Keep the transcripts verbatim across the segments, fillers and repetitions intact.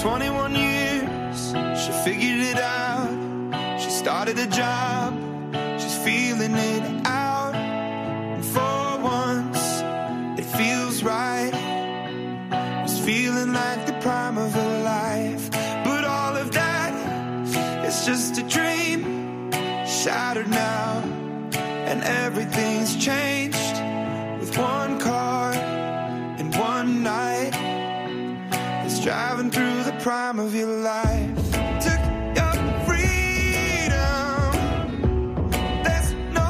twenty-one years, she figured it out. She started a job, she's feeling it out. And for once, it feels right. It's feeling like the prime of her life. But all of that, it's just a dream, shattered now. And everything's changed with one car and one night. It's driving through the prime of your life. Took your freedom, there's no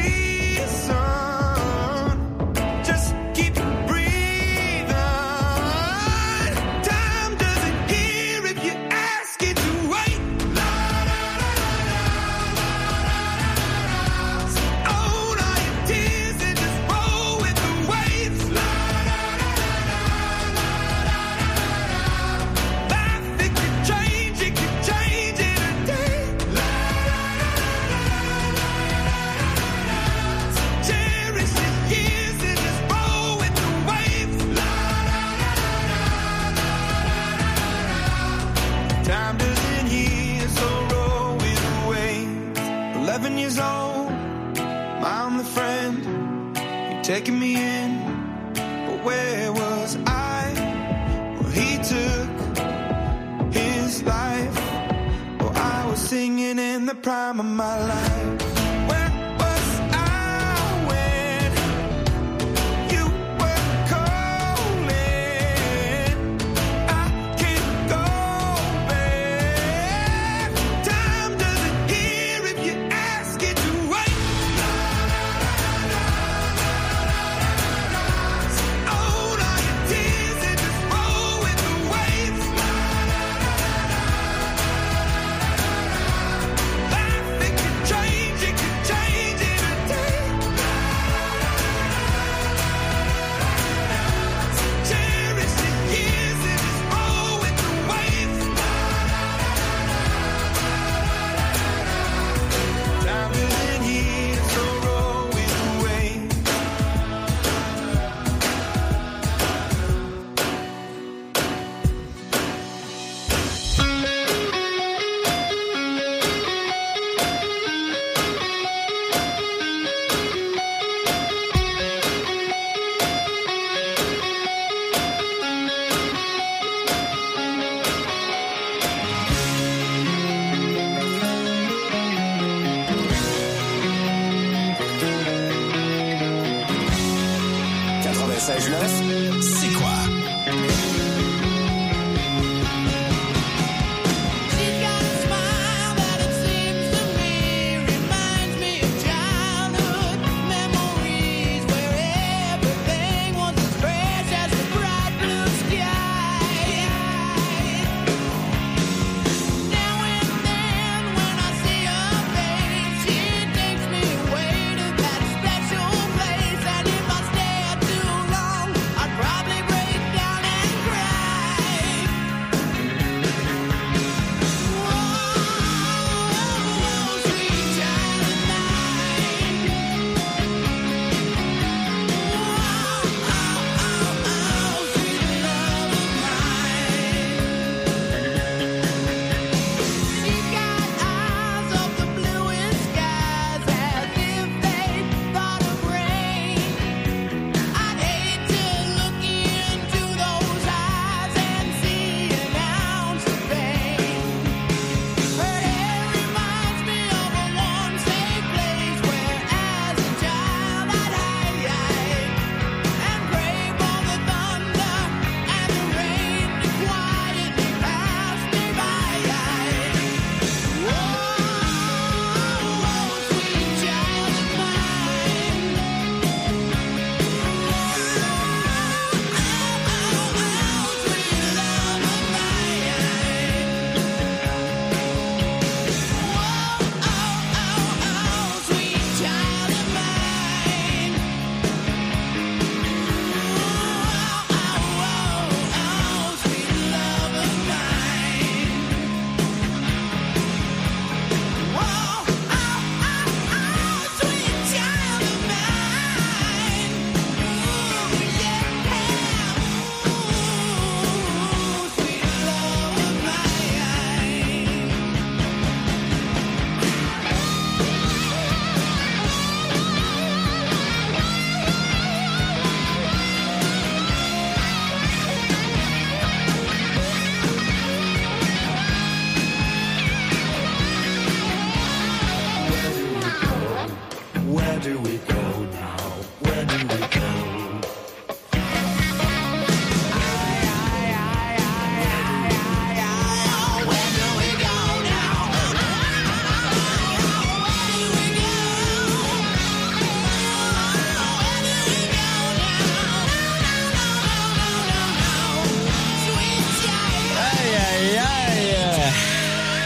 reason. Just keep breathing. Time doesn't hear if you ask it to wait. Own all your tears and just roll with the waves. Life, it could change, it could change in a day. Cherish your years and just roll with the waves. Time doesn't heal, so roll with the waves. Eleven years old, my only friend, you taking me in, but where was I? Well, he took his life. Well, I was singing in the prime of my life. Where was I when you were calling? I can't go back. Time doesn't hear if you ask it to wait. Own all your tears and just roll with the waves. Life, it could change, it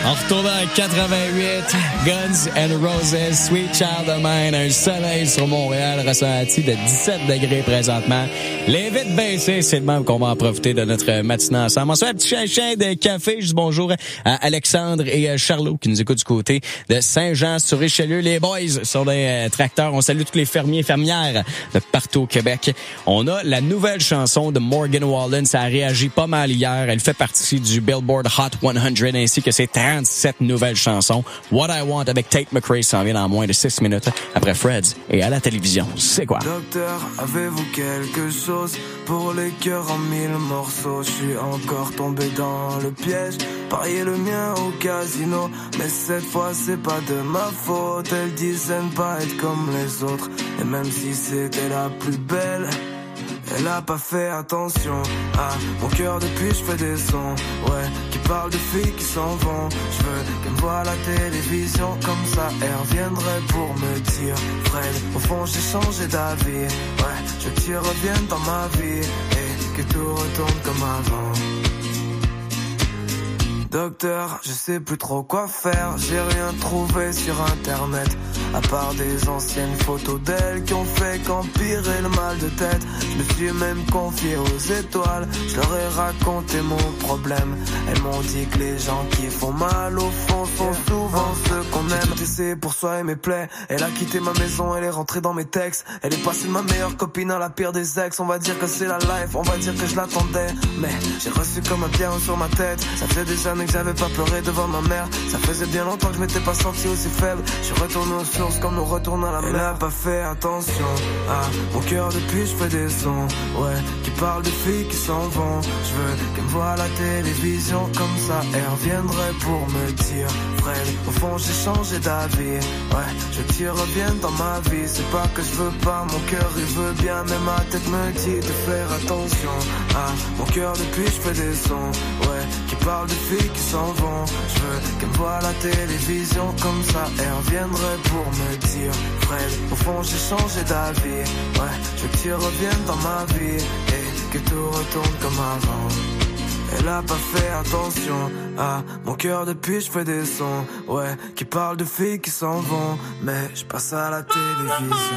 On retourne en quatre-vingt-huit, Guns N' Roses, Sweet Child of Mine, un soleil sur Montréal ressenti de dix-sept degrés présentement. Les vitres baissées, c'est le même qu'on va en profiter de notre matinée ensemble. On se fait un petit chien de café. Je dis bonjour à Alexandre et à Charlot qui nous écoutent du côté de Saint-Jean-sur-Richelieu. Les boys sur des tracteurs. On salue tous les fermiers et fermières de partout au Québec. On a la nouvelle chanson de Morgan Wallen. Ça a réagi pas mal hier. Elle fait partie du Billboard Hot cent ainsi que ses trente-sept nouvelles chansons. What I Want avec Tate McRae s'en vient dans moins de six minutes après Fred's et à la télévision. C'est quoi? Docteur, avez-vous quelque chose pour les cœurs en mille morceaux? Je suis encore tombé dans le piège, parier le mien au casino, mais cette fois c'est pas de ma faute. Elle disait ne pas être comme les autres, et même si c'était la plus belle, elle a pas fait attention à mon cœur depuis je fais des sons, ouais, qui parlent de filles qui s'en vont. Je veux qu'elle me voie à la télévision, comme ça elle reviendrait pour me dire Fred, au fond j'ai changé d'avis, ouais, je veux que tu reviennes dans ma vie et que tout retourne comme avant. Docteur, je sais plus trop quoi faire, j'ai rien trouvé sur internet, à part des anciennes photos d'elle qui ont fait qu'empirer le mal de tête. Je me suis même confié aux étoiles, je leur ai raconté mon problème. Elles m'ont dit que les gens qui font mal au fond sont souvent ceux qu'on aime. J'ai tout essayé pour soigner mes plaies, elle a quitté ma maison, elle est rentrée dans mes textes. Elle est passée de ma meilleure copine à la pire des ex. On va dire que c'est la life, on va dire que je l'attendais, mais j'ai reçu comme un pierre sur ma tête. Ça faisait des années que j'avais pas pleuré devant ma mère, ça faisait bien longtemps que je m'étais pas senti aussi faible. Je suis retourné aux sources comme nous retournons à la mer. Elle a pas fait attention à mon cœur depuis je fais des sons, ouais, qui parlent de filles qui s'en vont. Je veux qu'elle me voie à la télévision, comme ça elle reviendrait pour me dire Fred, au fond j'ai changé d'avis, ouais, je veux que tu reviennes dans ma vie. C'est pas que je veux pas, mon cœur il veut bien, mais ma tête me dit de faire attention à mon cœur depuis je fais des sons, ouais, qui parlent de filles qui s'en vont. Je veux qu'elle me voie à la télévision, comme ça elle reviendrait pour me dire Fred, au fond j'ai changé d'avis, ouais, je veux que tu reviennes dans ma vie et que tout retourne comme avant. Elle a pas fait attention à mon cœur depuis je fais des sons, ouais, qui parlent de filles qui s'en vont, mais je passe à la télévision.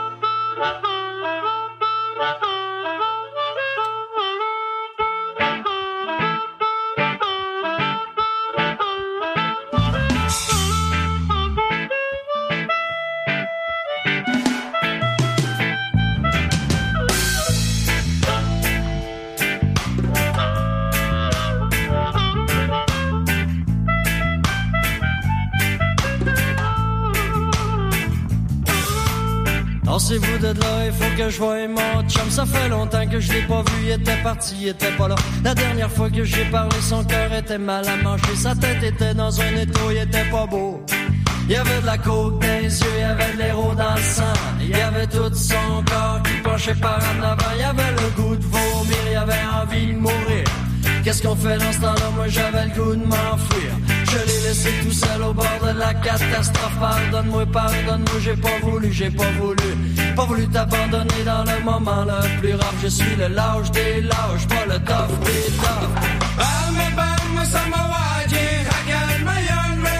Pensez-vous de là, il faut que je voie mon chum. Ça fait longtemps que je l'ai pas vu, il était parti, il était pas là. La dernière fois que j'ai parlé, son cœur était mal à manger. Sa tête était dans un étau, il était pas beau. Il y avait de la coke dans les yeux, il y avait de l'héros dans le sang. Il y avait tout son corps qui penchait par en avant. Il y avait le goût de vomir, il y avait envie de mourir. Qu'est-ce qu'on fait dans ce temps-là? Moi j'avais le goût de m'enfuir. Je l'ai laissé tout seul au bord de la catastrophe. Pardonne-moi, pardonne-moi, j'ai pas voulu, j'ai pas voulu. Pas voulu t'abandonner dans le moment le plus rare. Je suis le lâche des lâches, pas le tough des toughs. Bam, bam, ça m'a waji, hagal ma yonme.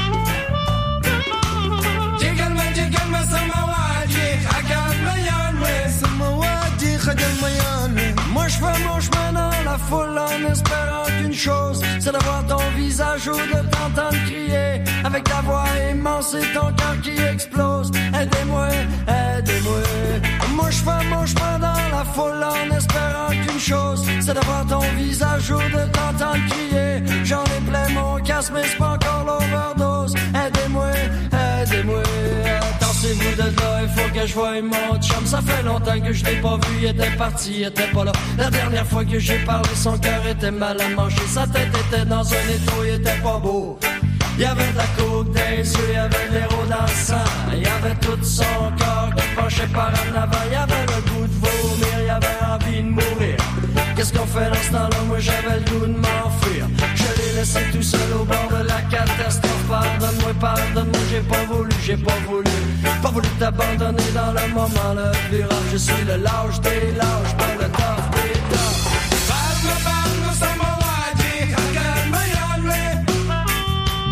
Jiggle ma, jiggle ma, ça m'a waji, hagal ma yonme. Ça m'a waji, hagal ma yonme. Moi je fais mon chemin dans la foule en espérant qu'une chose, c'est d'avoir ton visage ou de t'entendre crier avec ta voix immense et ton cœur qui explose. Aidez-moi, aidez-moi. Moi je fais mon chemin dans la foule en espérant qu'une chose, c'est d'avoir ton visage ou de t'entendre crier. J'en ai plein mon casque mais c'est pas encore l'overdose. Aidez-moi, aidez-moi. Dansez-vous de là, il faut que je voie mon chum. Ça fait longtemps que je l'ai pas vu, il était parti, il était pas là. La dernière fois que j'ai parlé, son cœur était mal à manger. Sa tête était dans un étau, il était pas beau. Il y avait de la coke dans les yeux, il y avait de l'héros dans le sang. Il y avait tout son corps qui penchait par en avant. Il y avait le goût de vomir, il y avait envie de mourir. Qu'est-ce qu'on fait dans ce temps-là? Moi j'avais le goût de m'enfuir. Je l'ai laissé tout seul au bord de la catastrophe. Pardonne-moi, pardonne-moi, j'ai pas voulu, j'ai pas voulu. Pas voulu t'abandonner dans le moment le plus rare. Je suis le lâche des lâches, pas le tough des toughs. Bam, bam, ça m'a waji, hagal ma yonme.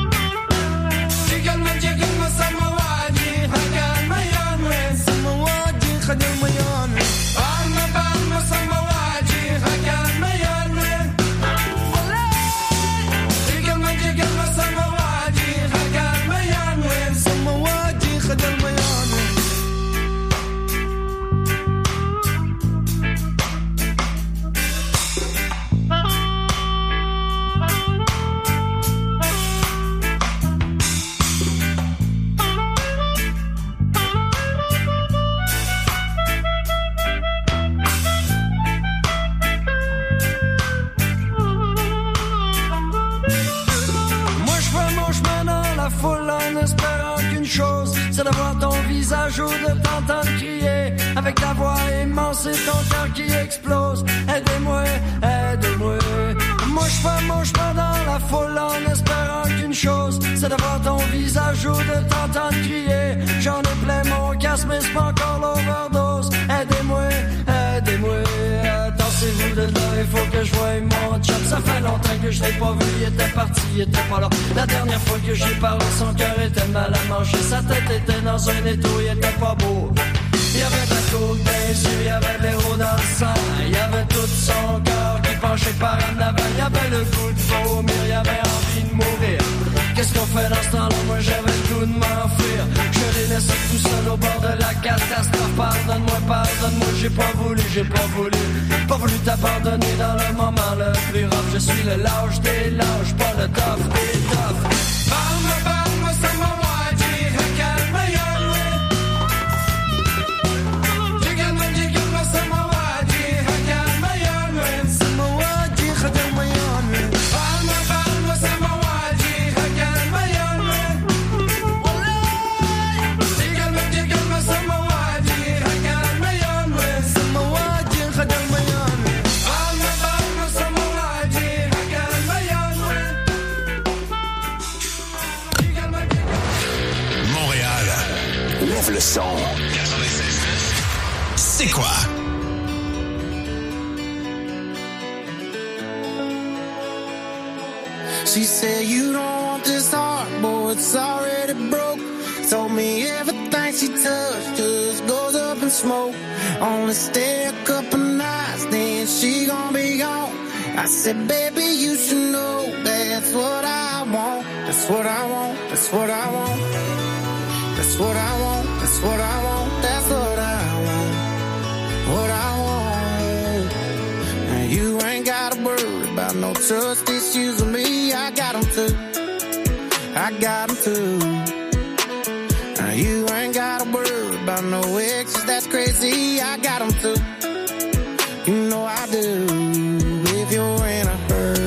visage ou de t'entendre crier avec ta voix immense et ton cœur qui explose. Aidez-moi, aidez-moi. Moi je fais mon chemin dans la foule en espérant qu'une chose, c'est de voir ton visage ou de t'entendre crier. J'en ai plein mon casque mais c'est pas encore l'overdose. Aidez-moi, aidez-moi. Tassez-vous de là, il faut que je voie mon chum. Ça fait longtemps que je l'ai pas vu, il était parti, il était pas là. La dernière fois que j'ai parlé, son cœur était mal à manger. Sa tête était dans un étau, il était pas beau. Il y avait de la coke dans les yeux, il y avait de l'héros dans le sang. Il y avait tout son corps qui penchait par en avant. Il y avait le goût de vomir, il y avait envie de mourir. Qu'est-ce qu'on fait dans ce temps-là? Moi j'avais le goût de m'enfuir. Je l'ai laissé tout seul au bord de la catastrophe. Pardonne-moi, pardonne-moi, j'ai pas voulu, j'ai pas voulu. Pas voulu t'abandonner dans le moment le plus rough. Je suis le lâche des lâches, pas le tough des toughs. Parle-moi, parle-moi, c'est mon wadi, calme young. Jiggle-moi, jiggle-moi, c'est mon wadi, calme young. C'est mon wadi, calme young. Parle-moi, parle-moi, c'est mon wadi, calme young. Jiggle-moi, jiggle-moi, c'est mon wadi, calme young. C'est mon wadi, calme young. Parle-moi, parle-moi, c'est mon wadi, calme young. Montréal. Lève le son. C'est quoi? She said you don't want this heart, boy, it's already broke. Told me everything she touched just goes up in smoke. Only stay a couple nights, then she gon' be gone. I said, baby, you should know that's what I want. That's what I want, that's what I want. That's what I want, that's what I want. That's what I want, what I want. And you ain't gotta worry about no trust issues with me. I got them too, I got them too. Now you ain't gotta worry about no exes, that's crazy. I got them too, you know I do. If you're in a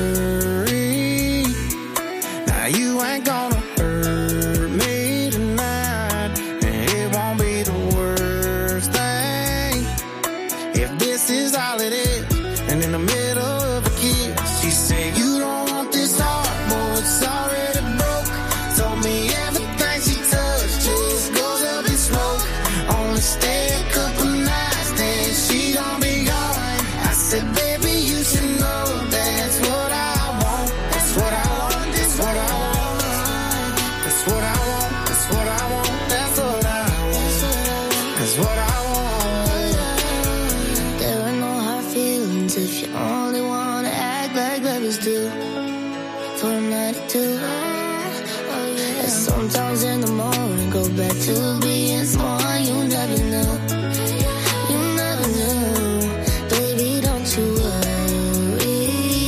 hurry, now you ain't gonna hurt me tonight. And it won't be the worst thing if this is all it is. And in the middle of a kiss, she said you don't want this heart, boy, it's already broke. Told me everything she touched just goes up in smoke. Only stay a couple nights, then she gon' be gone. I said, baby, you should know that's what I want. That's what I want, that's what I want. That's what I want, that's what I want. That's what I want, that's what I want. There are no hard feelings if you only wanna act like lovers do. For a night or two. And sometimes in the morning go back to being someone you never knew. You never knew. Baby, don't you worry.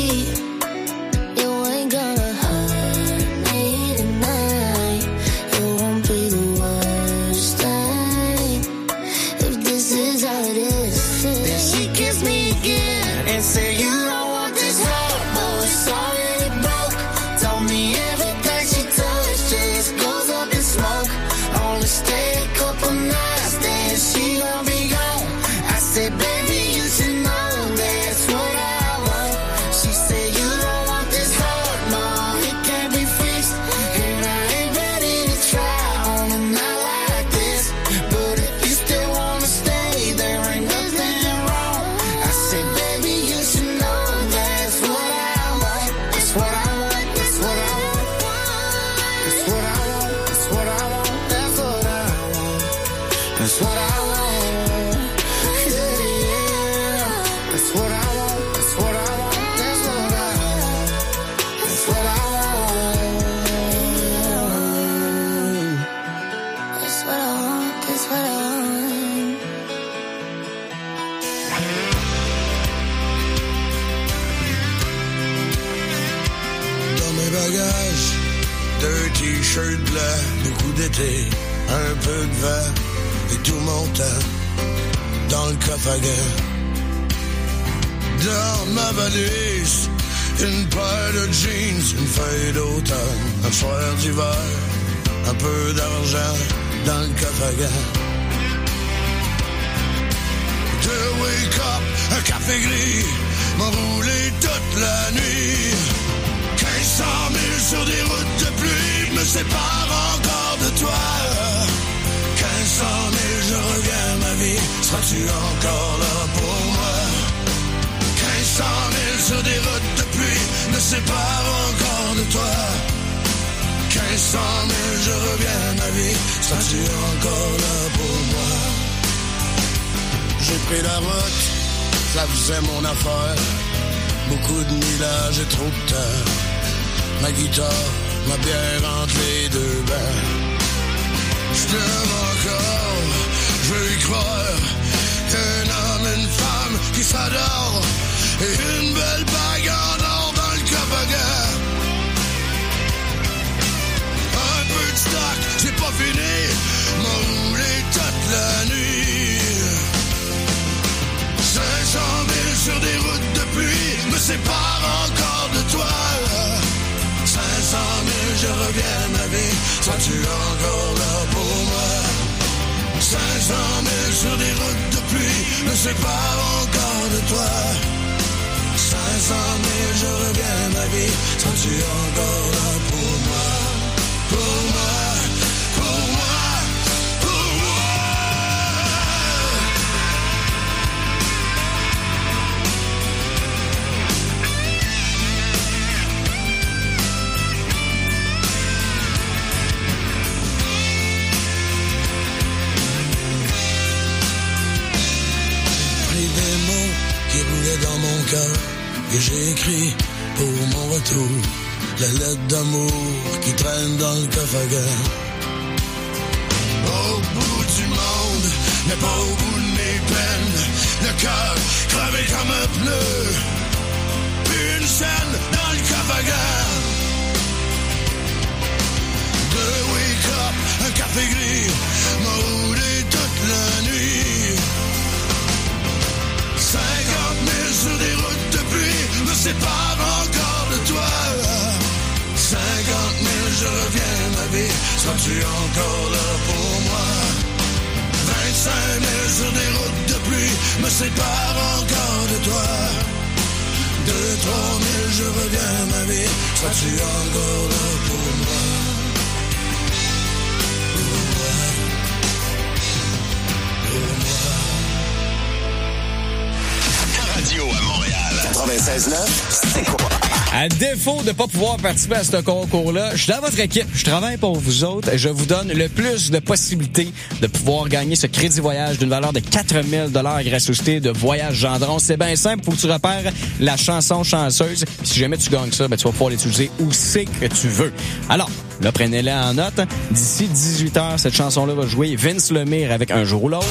You ain't gonna hurt me tonight. It won't be the worst thing if this is how it is. Then she kissed me again and said you don't want this heart, boy, it's already broke. Told me everything she touched just goes up in smoke. Only stay a couple nights, then she gon' be gone. I said, baby, you should know that's what I want. She said you don't want this heart, no, it can't be fixed. And I ain't ready to try on a night like this. But if you still wanna stay, there ain't nothing wrong. I said, baby, you should know that's what I want. That's what I want, that's what I want. That's what I want, that's what I want. That's what I want. That's what I want. Yeah, yeah. That's what I want, that's what I want. That's what I want. That's what I want. That's what I want, that's what I want. Dans mes bagages, deux t-shirts blancs, beaucoup d'été, un peu de vent et tout mon temps dans le coffre à gants. Dans ma valise, une paire de jeans, une feuille d'automne, un soir d'hiver, un peu d'argent dans le coffre à gants. de wake up, un café gris, m'ont roulé toute la nuit. quinze cent mille sur des routes de pluie me séparent encore de toi. quinze cent mille, je reviens à ma vie, seras-tu encore là pour moi? quinze cent mille sur des routes de pluie me séparent encore de toi. quinze cent mille, je reviens à ma vie, seras-tu encore là pour moi? J'ai pris la route, ça faisait mon affaire. Beaucoup de millages et trop de temps. Ma guitare, ma bière entre les deux bains. Je t'aime encore, je veux y croire. Un homme, une femme qui s'adore. Et une belle bague en or dans le cabaret. Un peu de stock, c'est pas fini. M'a roulé toute la nuit. cinq cent mille sur des routes de pluie me séparent encore de toi. cinq cent mille, je reviens à ma vie, seras-tu encore là pour moi? cinq cent mille sur des routes de pluie me séparent encore de toi. cinq cent mille, je reviens à ma vie, seras-tu encore là pour moi? Pour moi, pour moi, pour moi. Des mots qui roulaient dans mon cœur et j'ai écrit pour mon retour la lettre d'amour qui traîne dans le coffre à gants. Au bout du monde, mais pas au bout de mes peines, le cœur crevé comme un pneu, puis une scène dans le coffre à gants. Deux wake up, un café gris, m'a roulé toute la nuit. cinquante mille sur des routes de pluie me séparent encore de toi. cinquante mille, je reviens à ma vie, seras-tu encore là pour moi? vingt-cinq mille sur des routes de pluie me séparent encore de toi. deux à trois mille, je reviens à ma vie, seras-tu encore là pour moi? Pour moi, pour moi. Radio à Montréal. quatre-vingt-seize neuf, c'est quoi? À défaut de pas pouvoir participer à ce concours-là, je suis dans votre équipe, je travaille pour vous autres, je vous donne le plus de possibilités de pouvoir gagner ce crédit voyage d'une valeur de quatre mille dollars grâce au site de Voyage Gendron. C'est bien simple, faut que tu repères la chanson chanceuse. Si jamais tu gagnes ça, ben, tu vas pouvoir l'utiliser où c'est que tu veux. Alors, là, prenez-la en note. D'ici dix-huit heures, cette chanson-là va jouer Vince Lemire avec Un jour ou l'autre.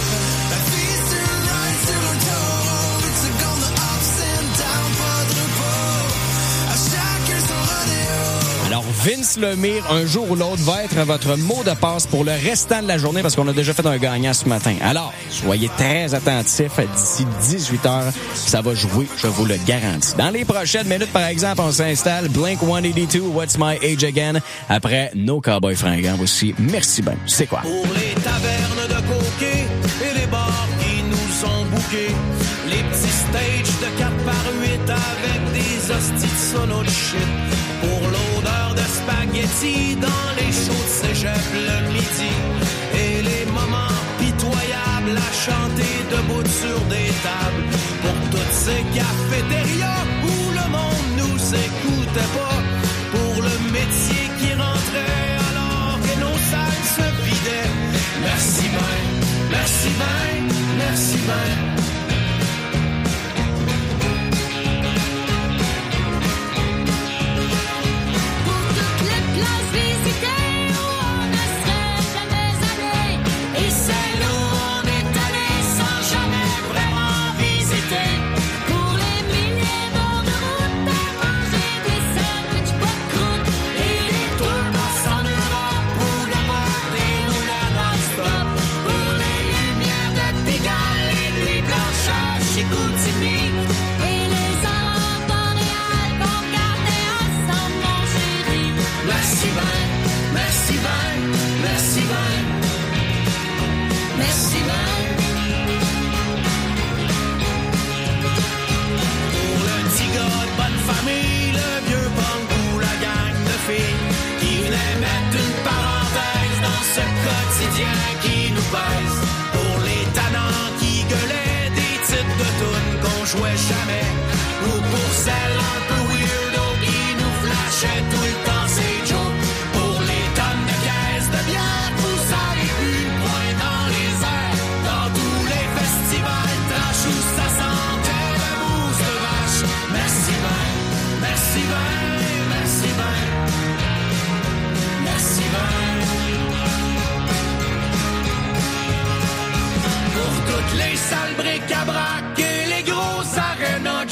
Vince Lemire, Un jour ou l'autre, va être votre mot de passe pour le restant de la journée parce qu'on a déjà fait un gagnant ce matin. Alors, soyez très attentifs. D'ici dix-huit heures, ça va jouer, je vous le garantis. Dans les prochaines minutes, par exemple, on s'installe Blink one eighty-two, What's My Age Again, après nos Cowboys fringants aussi. Merci ben. C'est quoi? Pour les tavernes de coquets et les bars qui nous ont bouqués, les petits stages de quatre par huit avec des hosties de sono de shit. Pour l'odeur de spaghetti dans les shows de cégep le midi. Et les moments pitoyables à chanter debout sur des tables. Pour toutes ces cafétérias où le monde nous écoutait pas. Pour le métier qui rentrait alors que nos salles se vidaient. Merci ben, merci ben, merci ben.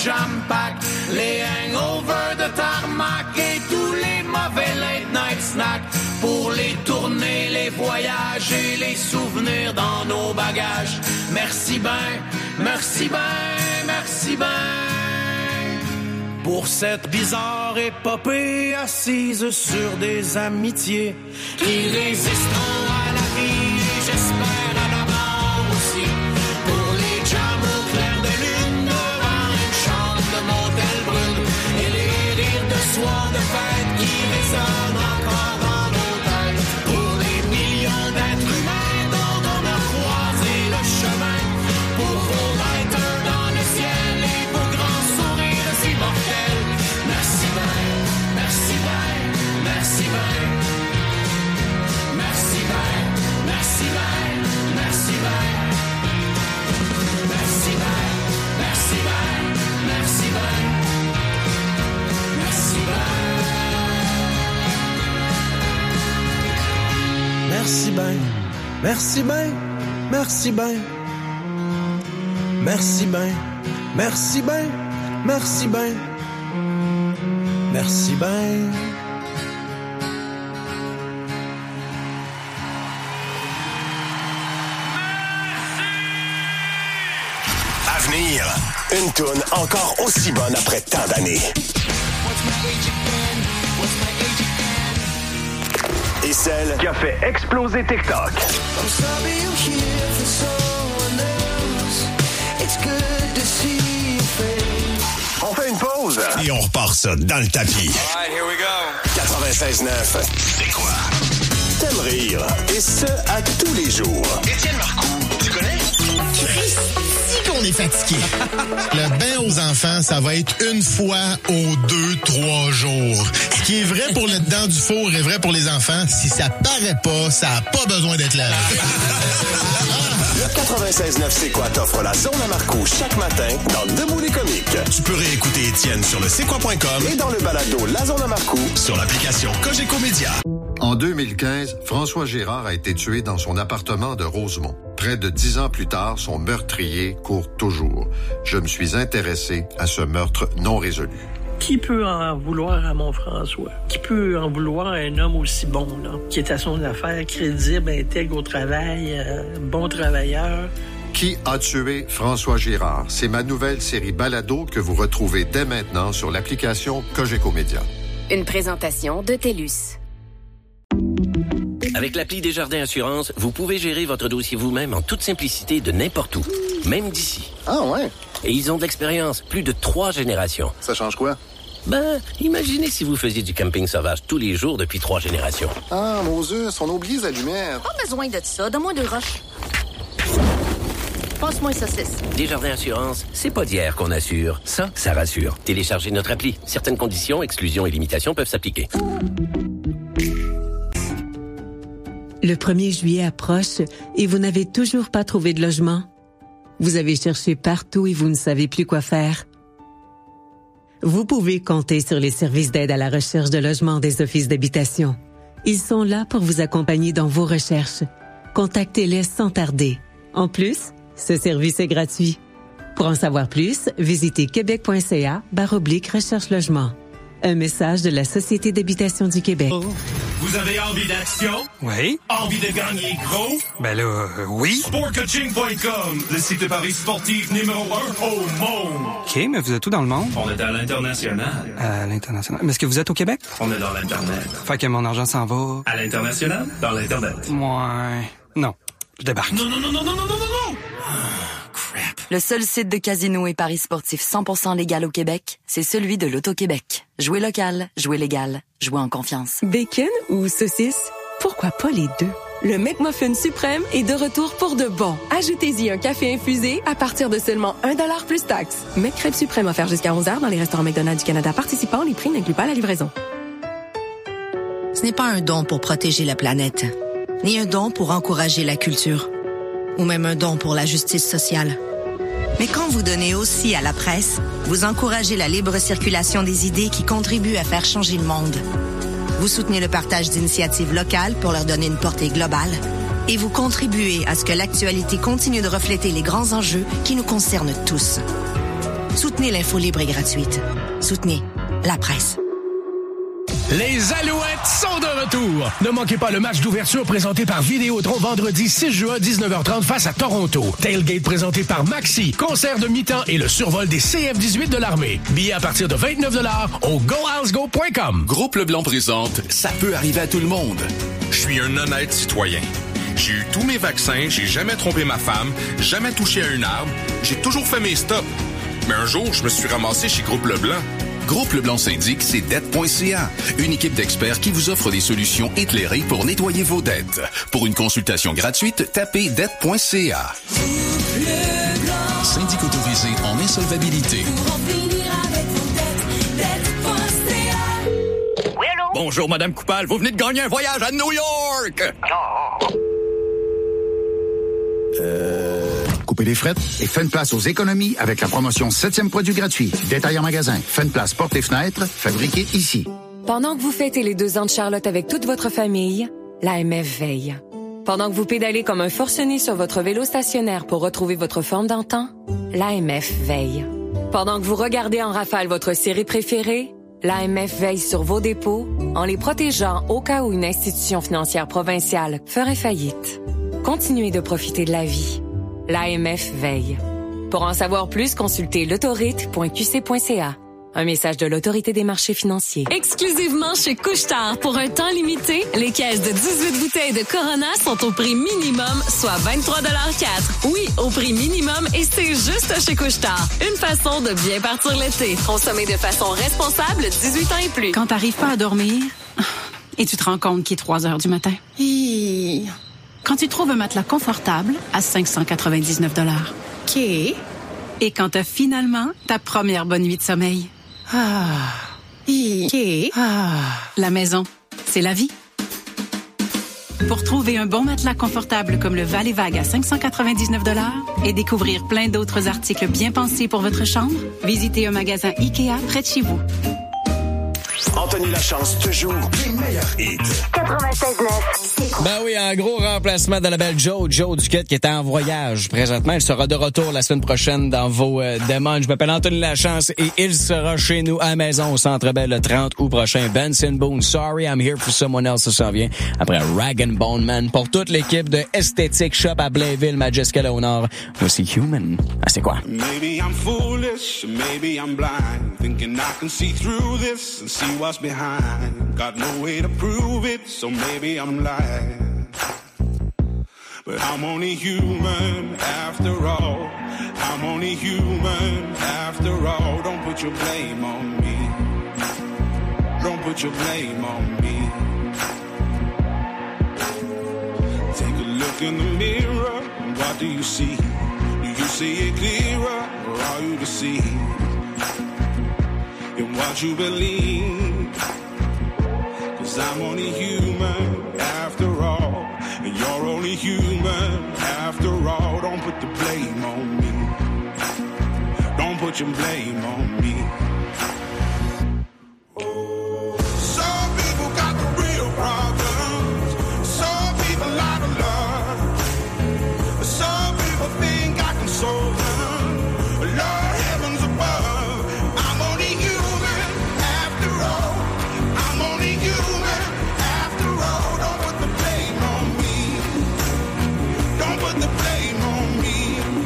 jam-pack, les hangovers de tarmac et tous les mauvais late-night snacks. Pour les tournées, les voyages et les souvenirs dans nos bagages. Merci ben, merci ben, merci ben. Pour cette bizarre épopée assise sur des amitiés qui résisteront à la vie, j'espère à la mort aussi. Pour les jams au clair de lune devant une chambre de motel brune et les rires de soir de fête qui résonnent encore dans nos têtes. Pour les millions d'êtres humains dont on a croisé le chemin. Pour vos lighters dans le ciel et vos grands sourires si mortels. Merci ben, merci ben, merci ben. Merci ben, merci ben, merci ben. Merci ben, merci ben, merci ben. Merci ben. Merci ben, merci ben, merci ben. Merci ben, merci ben, merci ben. Merci ben. À venir, une toune encore aussi bonne après tant d'années. Et celle qui a fait exploser TikTok. On fait une pause et on repart ça dans le tapis. All right, here we go. quatre-vingt-seize neuf. C'est quoi? T'aimes rire, et ce, à tous les jours. Étienne Marcoux, tu connais? Christy qu'on est fatigué. Le bain aux enfants, ça va être une fois aux deux, trois jours. Ce qui est vrai pour le dedans du four est vrai pour les enfants. Si ça paraît pas, ça a pas besoin d'être là. Le quatre-vingt-seize neuf C'est quoi t'offre la zone à Marcoux chaque matin dans Debout les comiques. Tu peux réécouter Étienne sur le c'est quoi point com et dans le balado La zone à Marcoux sur l'application Cogeco Média. En deux mille quinze, François Gérard a été tué dans son appartement de Rosemont. Près de dix ans plus tard, son meurtrier court toujours. Je me suis intéressé à ce meurtre non résolu. Qui peut en vouloir à mon François? Qui peut en vouloir à un homme aussi bon, là, qui est à son affaire, crédible, intègre au travail, euh, bon travailleur? Qui a tué François Girard? C'est ma nouvelle série balado que vous retrouvez dès maintenant sur l'application Cogeco Média. Une présentation de TELUS. Avec l'appli Desjardins Assurance, vous pouvez gérer votre dossier vous-même en toute simplicité de n'importe où, même d'ici. Ah ouais? Et ils ont de l'expérience, plus de trois générations. Ça change quoi? Ben, imaginez si vous faisiez du camping sauvage tous les jours depuis trois générations. Ah, Moses, on oublie les lumières. Pas besoin de ça, donne-moi deux roches. Passe-moi une saucisse. Desjardins Assurance, c'est pas d'hier qu'on assure. Ça, ça rassure. Téléchargez notre appli. Certaines conditions, exclusions et limitations peuvent s'appliquer. Le premier juillet approche et vous n'avez toujours pas trouvé de logement? Vous avez cherché partout et vous ne savez plus quoi faire? Vous pouvez compter sur les services d'aide à la recherche de logement des offices d'habitation. Ils sont là pour vous accompagner dans vos recherches. Contactez-les sans tarder. En plus, ce service est gratuit. Pour en savoir plus, visitez québec.ca barre oblique recherche logement. Un message de la Société d'habitation du Québec. Vous avez envie d'action? Oui. Envie de gagner gros? Ben là, euh, oui. sport coaching point com, le site de paris sportif numéro un au monde. OK, mais vous êtes où dans le monde? On est à l'international. À l'international. Mais est-ce que vous êtes au Québec? On est dans l'Internet. Fait que mon argent s'en va... À l'international? Dans l'Internet. Ouais. Non. Je débarque. Non, non, non, non, non, non, non, non, non! Le seul site de casino et paris sportifs cent pour cent légal au Québec, c'est celui de l'Auto-Québec. Jouez local, jouez légal, jouez en confiance. Bacon ou saucisse? Pourquoi pas les deux? Le McMuffin suprême est de retour pour de bon. Ajoutez-y un café infusé à partir de seulement un dollar plus taxe. McCrêpe suprême offert jusqu'à onze heures dans les restaurants McDonald's du Canada participants. Les prix n'incluent pas la livraison. Ce n'est pas un don pour protéger la planète, ni un don pour encourager la culture, ou même un don pour la justice sociale. Mais quand vous donnez aussi à la presse, vous encouragez la libre circulation des idées qui contribuent à faire changer le monde. Vous soutenez le partage d'initiatives locales pour leur donner une portée globale. Et vous contribuez à ce que l'actualité continue de refléter les grands enjeux qui nous concernent tous. Soutenez l'info libre et gratuite. Soutenez la presse. Les Alouettes sont de retour. Ne manquez pas le match d'ouverture présenté par Vidéotron vendredi six juin dix-neuf heures trente face à Toronto. Tailgate présenté par Maxi, concert de mi-temps et le survol des C F dix-huit de l'armée. Billets à partir de vingt-neuf dollars au go house go point com. Groupe Leblanc présente « Ça peut arriver à tout le monde ». Je suis un honnête citoyen. J'ai eu tous mes vaccins, j'ai jamais trompé ma femme, jamais touché à une arme, j'ai toujours fait mes stops. Mais un jour, je me suis ramassé chez Groupe Leblanc. Groupe Leblanc syndique, c'est dette point c a. Une équipe d'experts qui vous offre des solutions éclairées pour nettoyer vos dettes. Pour une consultation gratuite, tapez dette point c a. Syndic autorisé en insolvabilité. Bonjour, Madame Coupal. Vous venez de gagner un voyage à New York! Euh... Coupez les frettes et faites une place aux économies avec la promotion septième produit gratuit. Détail en magasin. Faites une place portes et fenêtres, fabriqué ici. Pendant que vous fêtez les deux ans de Charlotte avec toute votre famille, l'A M F veille. Pendant que vous pédalez comme un forcené sur votre vélo stationnaire pour retrouver votre forme d'antan, l'A M F veille. Pendant que vous regardez en rafale votre série préférée, l'A M F veille sur vos dépôts en les protégeant au cas où une institution financière provinciale ferait faillite. Continuez de profiter de la vie. L'A M F veille. Pour en savoir plus, consultez l'autorite point q c point c a. Un message de l'Autorité des marchés financiers. Exclusivement chez Couche-Tard, pour un temps limité, les caisses de dix-huit bouteilles de Corona sont au prix minimum, soit vingt-trois dollars quatre. Oui, au prix minimum, et c'est juste chez Couche-Tard. Une façon de bien partir l'été. Consommer de façon responsable, dix-huit ans et plus. Quand t'arrives pas à dormir, et tu te rends compte qu'il est trois heures du matin. Hi. Quand tu trouves un matelas confortable à cinq cent quatre-vingt-dix-neuf dollars. OK. Et quand t'as finalement ta première bonne nuit de sommeil. Ah. OK. Ah. La maison, c'est la vie. Pour trouver un bon matelas confortable comme le Val et Vague à cinq cent quatre-vingt-dix-neuf dollars et découvrir plein d'autres articles bien pensés pour votre chambre, visitez un magasin Ikea près de chez vous. Anthony Lachance te joue les meilleurs hits. quatre-vingt-seize neuf. Ben oui, un gros remplacement de la belle Joe, Joe Duquette, qui est en voyage présentement. Elle sera de retour la semaine prochaine dans vos euh, demandes. Je m'appelle Anthony Lachance et il sera chez nous à la maison au Centre Bell le trente août prochain. Benson Boone, Sorry I'm Here for Someone Else, ça s'en vient. Après Rag and Bone Man. Pour toute l'équipe de Esthétique Shop à Blainville, Majescal au Nord. Voici Human. Ah, c'est quoi? Maybe I'm foolish, maybe I'm blind. Thinking I can see through this and see what's behind. Got no way to prove it, so maybe I'm lying. But I'm only human after all. I'm only human after all. Don't put your blame on me. Don't put your blame on me. Take a look in the mirror, and what do you see? Do you see it clearer, or are you deceived in what you believe? 'Cause I'm only human after all, and you're only human after all. Don't put the blame on me. Don't put your blame on me. Some people got the real problems. Some people out of love. Some people think I can solve them. Lord heavens above, I'm only human after all. I'm only human after all. Don't put the blame on me. Don't put the blame on me.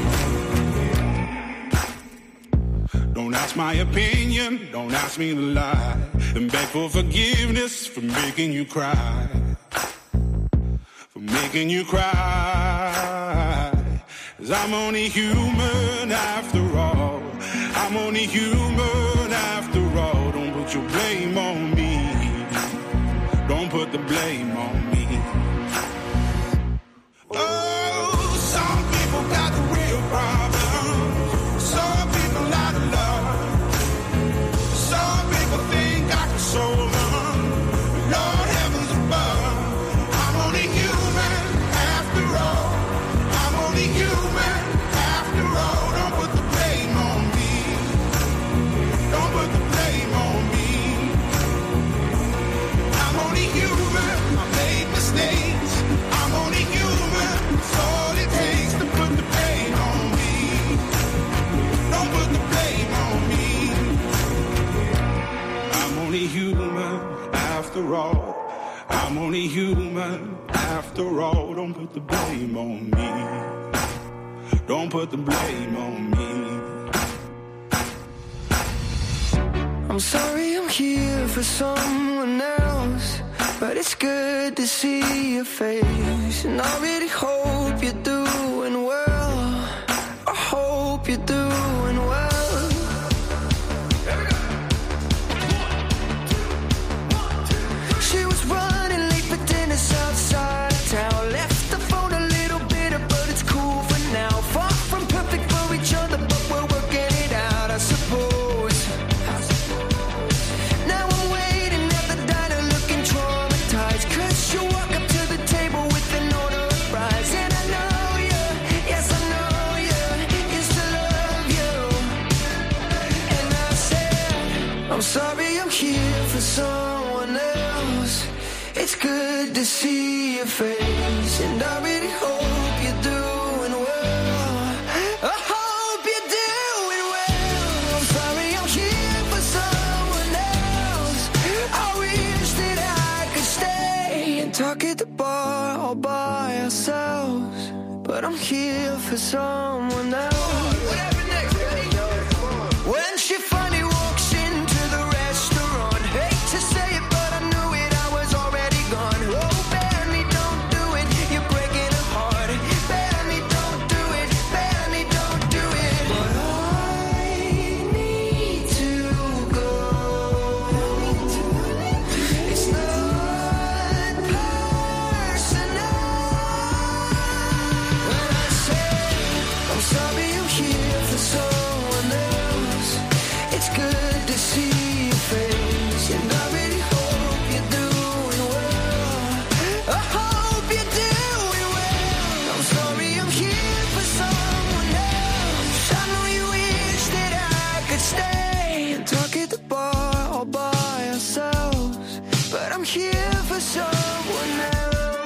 Don't ask my opinion, don't ask me to lie, and beg for forgiveness for making you cry, for making you cry. 'Cause I'm only human after all. I'm only human after all. Don't put your blame on me. Don't put the blame on me. Oh, some people got the real problems. Some people out of love. Some people think I can solve them. Lord heavens above, I'm only human after all. I'm only human after all. Don't put the blame on me. Don't put the blame on me. I'm only human, my baby. after all. I'm only human after all. Don't put the blame on me. Don't put the blame on me. I'm sorry I'm here for someone else, but it's good to see your face. And I really hope you're doing well. I hope you're doing well. She was running late for dinner outside of town. Left the phone a little bitter, but it's cool for now. Far from perfect for each other, but we're working it out, I suppose. Now I'm waiting at the diner looking traumatized, 'cause you walk up to the table with an order of fries. And I know you, yes I know you, used to love you. And I said, I'm sorry I'm here for someone else. It's good to see your face, and I really hope you're doing well. I hope you're doing well. I'm sorry I'm here for someone else. I wish that I could stay and talk at the bar all by ourselves, but I'm here for someone else. When she finally walks into the restaurant, hate to say it, but I knew it, I was already gone. Oh, Benny, don't do it, you're breaking her heart. Benny, don't do it, Benny, don't do it. But I need to go. It's not personal. When I say I'm sorry I'm here for someone else, it's good to see your face, and I really hope you're doing well. I hope you're doing well. I'm sorry I'm here for someone else. I know you wish that I could stay and talk at the bar all by ourselves, but I'm here for someone else.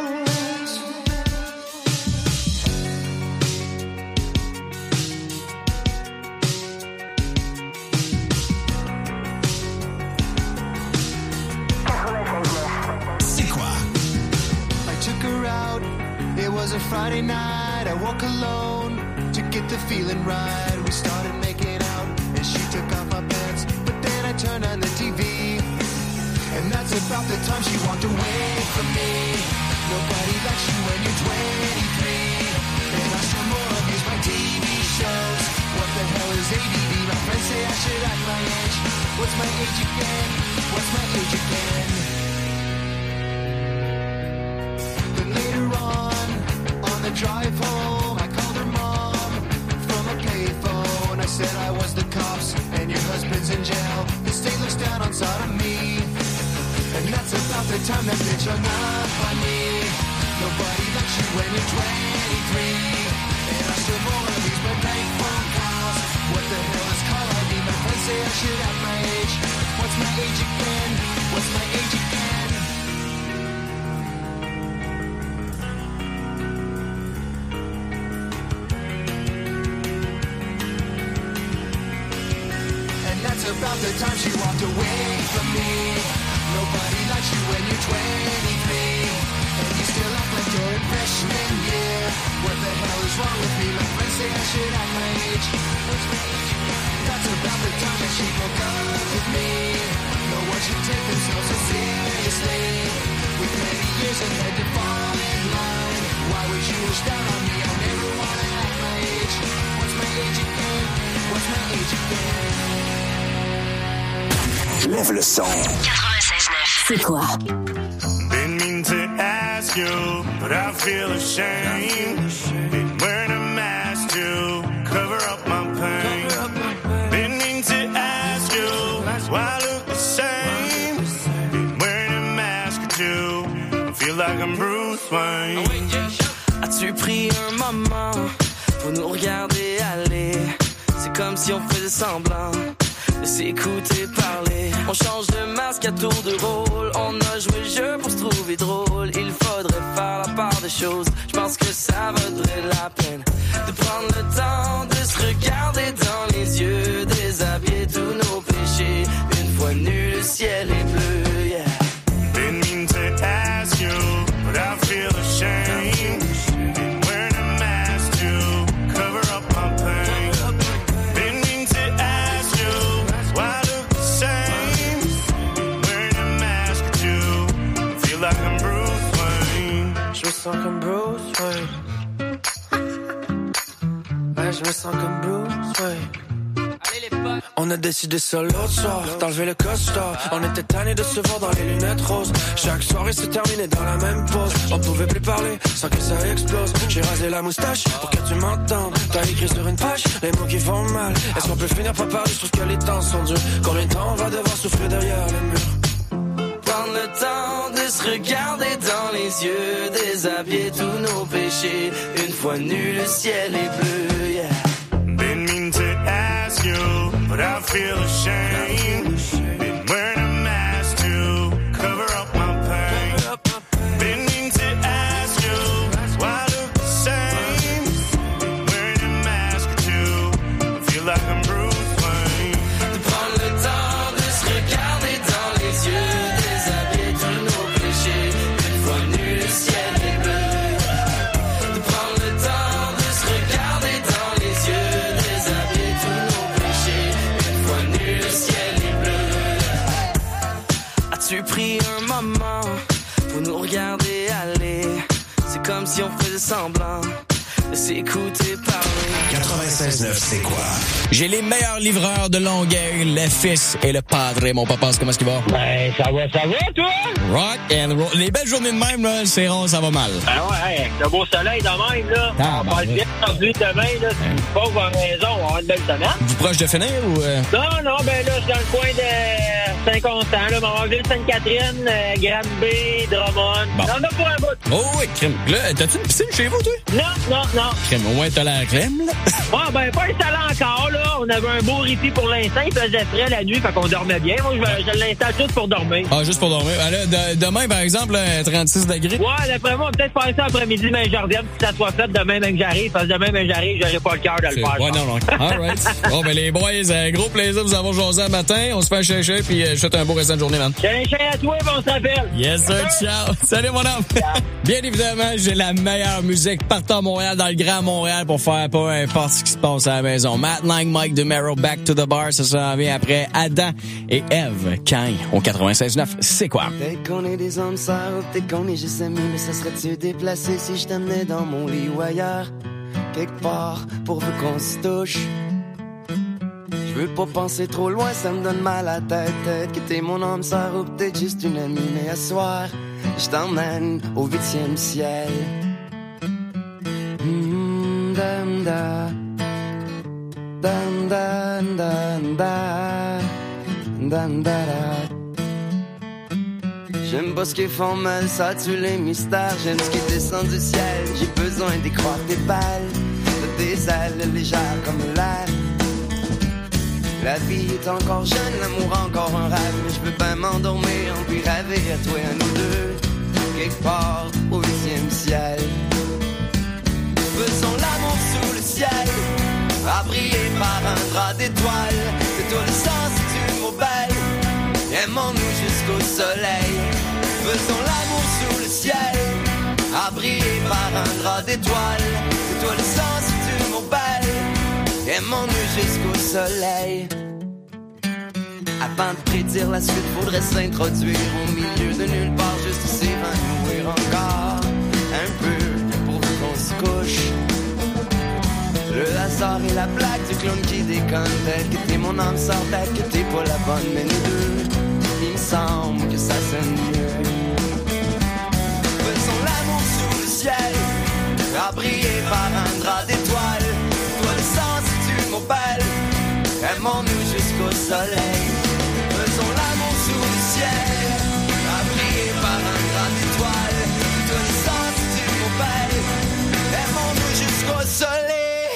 C'est quoi? I took her out, it was a Friday night. I woke alone to get the feeling right. We started making out and she took off my pants, but then I turned on the T V, and that's about the time she walked away from me. Nobody likes you when you're twenty-three, and I still more abuse my T V shows. What the hell is A D D? My friends say I should act my age. What's my age again? What's my age again? Then later on, on the drive home, I called her mom from a payphone. I said I was the cops and your husband's in jail. The state looks down on sodomy, and that's about the time that bitch hung up on me. Nobody likes you when you're twenty-three, and I still more of these my bank phone calls. What the hell is call I D? My friends say I should have my age. What's my age again? What's my age again? And that's about the time she walked away from me. Nobody likes you when you're twenty-three, and you still act like you're in freshman year. What the hell is wrong with me? My friends say I should act my age. What's my age? That's about the time that she broke up with me. No one should take themselves so seriously. With many years ahead to fall in line, why would you wish down on me? I never wanna act my age. What's my age again? What's my age again? Lève le son. quatre-vingt-seize neuf. C'est quoi? Didn't mean to ask you, but I feel ashamed. Been wearing a mask to cover up my pain. Didn't mean to ask you why I look the same. Been wearing a mask or two. I feel like I'm Bruce Wayne. As-tu pris un moment pour nous regarder aller? C'est comme si on faisait semblant de s'écouter parler. On change de masque à tour de rôle. On a joué le jeu pour se trouver drôle. Il faudrait faire la part des choses. Je pense que ça vaudrait la peine de prendre le temps de se regarder dans les yeux, déshabiller tous nos péchés. Une fois nu, le ciel est bleu, yeah. like I'm Bruce Wayne. Je me sens comme Bruce Wayne. Ouais, je me sens comme Bruce Wayne. On a décidé ça l'autre soir, d'enlever le costard. On était tannés de se voir dans les lunettes roses. Chaque soirée se terminait dans la même pose. On pouvait plus parler sans que ça explose. J'ai rasé la moustache pour que tu m'entendes. T'as écrit sur une page les mots qui font mal. Est-ce qu'on peut finir par parler? Je trouve que les temps sont durs. Combien de temps on va devoir souffrir derrière les murs? Prendre le temps de se regarder dans les yeux, déshabiller tous nos péchés. Une fois nu, le ciel est bleu, yeah. Didn't mean to ask you, but I feel ashamed. Been wearing a mask to cover up my pain. Didn't mean to ask you why I look the same. Been wearing a mask too. I feel like I'm Bruce Wayne. De prendre le temps de se regarder dans les yeux, déshabiller tous nos péchés. Une fois nu, le ciel est bleu. De prendre le temps de se regarder dans les yeux, déshabiller tous nos péchés. Une fois nu, le ciel est bleu. As-tu pris un moment pour nous regarder aller? C'est comme si on faisait semblant de s'écouter parler. quatre-vingt-seize neuf, c'est quoi? J'ai les meilleurs livreurs de Longueuil, le fils et le padre. Mon papa, comment est-ce qu'il va? Ben, ça va, ça va, toi? Rock and roll. Les belles journées de même, là, c'est rond, ça va mal. Ben ouais, hey, le beau soleil de même, là. Ah, on va ben, bien aujourd'hui demain, là. Si tu pas à la maison, on va avoir une belle semaine. Vous proche de finir ou... Euh... Non, non, ben là, je suis dans le coin de Saint-Constant, là. Montville, Sainte-Catherine, euh, Granby, Drummond. Bon. On en a pour un bout. Oh oui, crème. Là, t'as-tu une piscine chez vous, toi? Non, non, non. Crème, au moins t'as la crème, là. Ouais, ben, pas installé encore, là. On avait un beau répit pour l'instant. Il faisait frais la nuit, fait qu'on dormait bien. Moi, je, je l'installe tout pour dormir. Ah, juste pour dormir. Ah, là, de, demain, par exemple, là, trente-six degrés. Ouais, d'après moi, on va peut-être faire ça après-midi, mais je reviens, si ça soit fait demain, même que j'arrive. Parce que demain, même que j'arrive, j'aurai pas le cœur de le faire. Ouais, non, non. All right. Bon, ben, les boys, euh, gros plaisir de vous avoir jasé un matin. On se fait chercher, puis euh, je souhaite un beau restant de journée, man. J'ai un chien à toi, on s'appelle. Yes, sir. Ciao. Salut, mon homme. Bien évidemment, j'ai la meilleure musique partout à Montréal, dans le Grand Montréal, pour faire peu importe ce qui se passe à la maison. Matt Lang, Mike DeMero, Back to the Bar, ça s'en vient après Adam et Eve Cain au quatre-vingt-seize neuf. C'est quoi? Peut-être qu'on est des hommes sœurs, ou peut-être qu'on est juste amis, mais ça serait-tu déplacé si je t'amenais dans mon lit ou ailleurs? Quelque part, pourvu qu'on se touche. Je veux pas penser trop loin, ça me donne mal à la tête. Peut-être que t'es mon homme sœur ou peut-être juste une amie, mais à soir, je t'emmène au huitième ciel. Mm, dam, da. Dan, dan, dan, da. Dan, da, da. J'aime pas ce qu'ils font mal, ça tue les mystères. J'aime ce qui descend du ciel, j'ai besoin d'y croire tes balles, de tes ailes légères comme l'air. La vie est encore jeune, l'amour encore un rêve, mais je veux pas m'endormir, puis rêver à toi et à nous deux, quelque part au huitième ciel. Faisons l'amour sous le ciel, abrié par un drap d'étoiles. C'est toi le sens, c'est une mot belle. Aimons-nous jusqu'au soleil. Faisons l'amour sous le ciel, abrié par un drap d'étoiles. C'est toi le sens, c'est une mot belle. Aimons-nous jusqu'au soleil. Avant de prédire la suite, faudrait s'introduire au milieu de nulle part, juste s'évanouir encore un peu pour qu'on se couche. Le hasard et la blague du clown qui déconne. Peut-être que t'es mon âme sœur, peut-être que t'es pas la bonne, mais nous deux, il me semble que ça sonne mieux. Faisons l'amour sous le ciel, abrié par un drap d'étoiles. Toi le sens, c'est une mot belle. Aimons-nous jusqu'au soleil. Faisons l'amour sous le ciel, abrié par un drap d'étoiles. Toi le sens, c'est une mot belle. Aimons-nous jusqu'au soleil.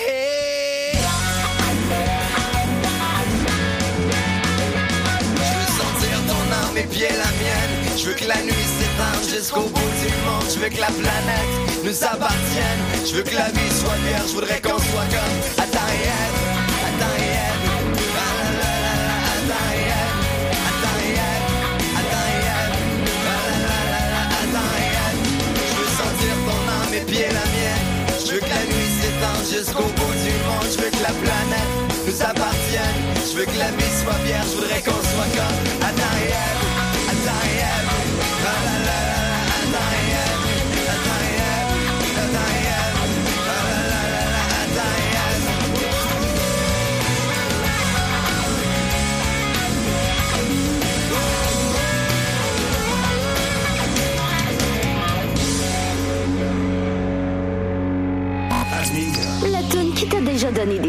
Mes pieds, la mienne. Je veux que la nuit s'étende jusqu'au bout du monde. Je veux que la planète nous appartienne. Je veux que la vie soit vierge. Je voudrais qu'on soit comme Adam et Ève, Adam et Ève. Ah la la la la, Adam et Ève, Adam et Ève, Adam et Ève. Ah la la la la, Adam et Ève. Je veux sentir ton âme, mes pieds, la mienne. Je veux que la nuit s'étende jusqu'au bout du monde. Je veux que la planète nous appartienne. Je veux que la vie soit vierge. Je voudrais qu'on soit comme Adam et Ève.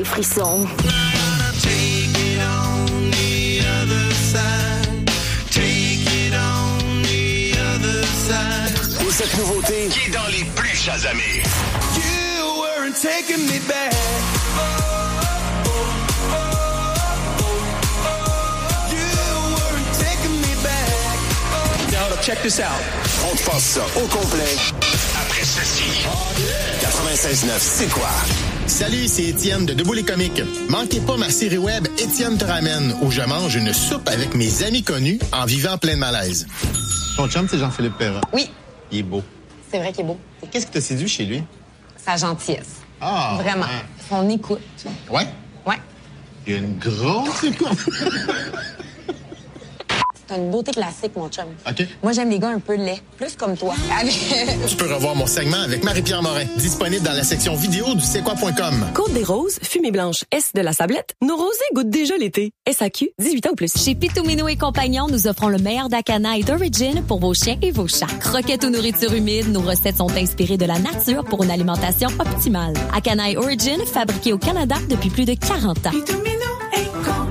frissons. Et cette nouveauté qui est dans les plus chasamés. You weren't taking me back. Check this out. On te passe ça au complet après ceci. quatre-vingt-seize neuf, c'est quoi? Salut, c'est Étienne de Debout les comiques. Manquez pas ma série web Étienne te ramène, où je mange une soupe avec mes amis connus en vivant plein de malaise. Ton chum, c'est Jean-Philippe Perrin. Oui. Il est beau. C'est vrai qu'il est beau. Qu'est-ce qui t'a séduit chez lui? Sa gentillesse. Ah. Vraiment. Ouais. Son écoute. Ouais? Ouais. Il y a une grosse écoute. T'as une beauté classique, mon chum. OK. Moi, j'aime les gars un peu laids. Plus comme toi. Tu peux revoir mon segment avec Marie-Pierre Morin. Disponible dans la section vidéo du c'est quoi point com. Côte des roses, fumée blanche, S de la sablette. Nos rosés goûtent déjà l'été. S A Q, dix-huit ans ou plus. Chez Pitomino et Compagnon, nous offrons le meilleur d'Acana et d'Origin pour vos chiens et vos chats. Croquettes ou nourriture humide, nos recettes sont inspirées de la nature pour une alimentation optimale. Acana et Origin, fabriqués au Canada depuis plus de quarante ans. Pitomino et Compagnon.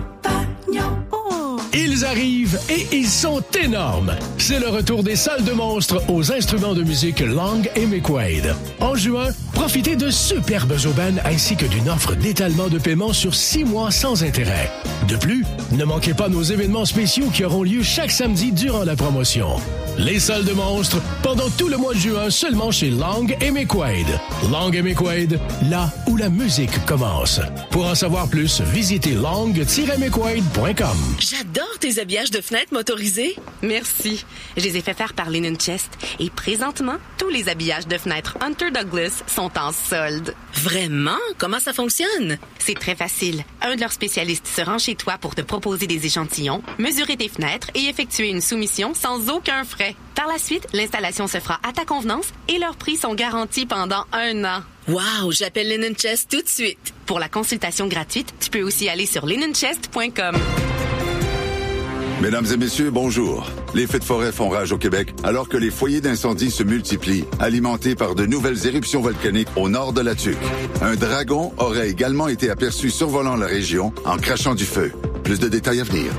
Ils arrivent et ils sont énormes. C'est le retour des salles de monstres aux instruments de musique Lang et McQuaid. En juin, profitez de superbes aubaines ainsi que d'une offre d'étalement de paiement sur six mois sans intérêt. De plus, ne manquez pas nos événements spéciaux qui auront lieu chaque samedi durant la promotion. Les salles de monstres, pendant tout le mois de juin, seulement chez Lang et McQuaid. Lang et McQuaid, là où la musique commence. Pour en savoir plus, visitez lang tiret mcquaid point com. J'adore tes habillages de fenêtres motorisés. Merci. Je les ai fait faire par Linen Chest. Et présentement, tous les habillages de fenêtres Hunter Douglas sont en solde. Vraiment? Comment ça fonctionne? C'est très facile. Un de leurs spécialistes se rend chez toi pour te proposer des échantillons, mesurer tes fenêtres et effectuer une soumission sans aucun frais. Par la suite, l'installation se fera à ta convenance et leurs prix sont garantis pendant un an. Wow, j'appelle Linen Chest tout de suite. Pour la consultation gratuite, tu peux aussi aller sur linen chest point com. Mesdames et messieurs, bonjour. Les feux de forêt font rage au Québec alors que les foyers d'incendie se multiplient, alimentés par de nouvelles éruptions volcaniques au nord de la Tuque. Un dragon aurait également été aperçu survolant la région en crachant du feu. Plus de détails à venir.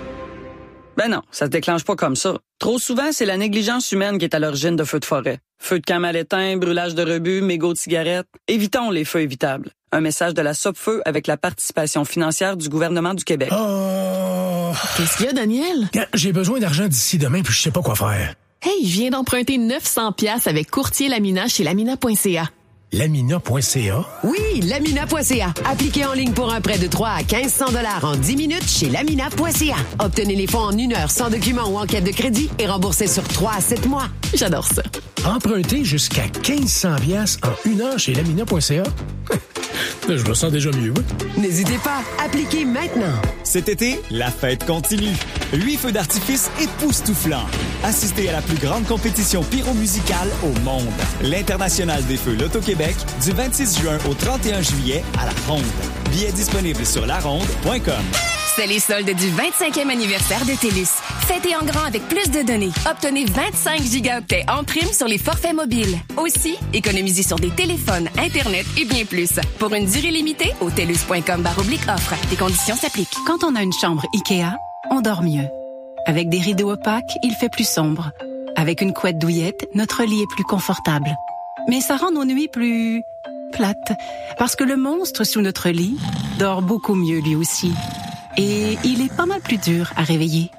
Ben non, ça se déclenche pas comme ça. Trop souvent, c'est la négligence humaine qui est à l'origine de feux de forêt. Feux de camp mal éteints, brûlage de rebuts, mégots de cigarettes. Évitons les feux évitables. Un message de la Sopfeu avec la participation financière du gouvernement du Québec. Oh! Qu'est-ce qu'il y a, Daniel? J'ai besoin d'argent d'ici demain, puis je sais pas quoi faire. Hey, je viens d'emprunter neuf cents piastres avec Courtier Lamina chez lamina point c a. lamina point c a? Oui, lamina point c a. Appliquez en ligne pour un prêt de trois à mille cinq cents dollars en dix minutes chez lamina point c a. Obtenez les fonds en une heure sans document ou enquête de crédit et remboursez sur trois à sept mois. J'adore ça. Emprunter jusqu'à mille cinq cents piastres en une heure chez lamina point c a? Je me sens déjà mieux. N'hésitez pas, appliquez maintenant. Cet été, la fête continue. Huit feux d'artifice époustouflants. Assistez à la plus grande compétition pyromusicale au monde. L'International des Feux Loto-Québec, du vingt-six juin au trente et un juillet à La Ronde. Billets disponibles sur la ronde point com. C'est les soldes du vingt-cinquième anniversaire de TELUS. Fêtez en grand avec plus de données. Obtenez vingt-cinq gigaoctets en prime sur les forfaits mobiles. Aussi, économisez sur des téléphones, Internet et bien plus. Pour une durée limitée, au telus point com barre oblique offre. Des conditions s'appliquent. Quand on a une chambre Ikea, on dort mieux. Avec des rideaux opaques, il fait plus sombre. Avec une couette douillette, notre lit est plus confortable. Mais ça rend nos nuits plus plates. Parce que le monstre sous notre lit dort beaucoup mieux lui aussi. Et il est pas mal plus dur à réveiller.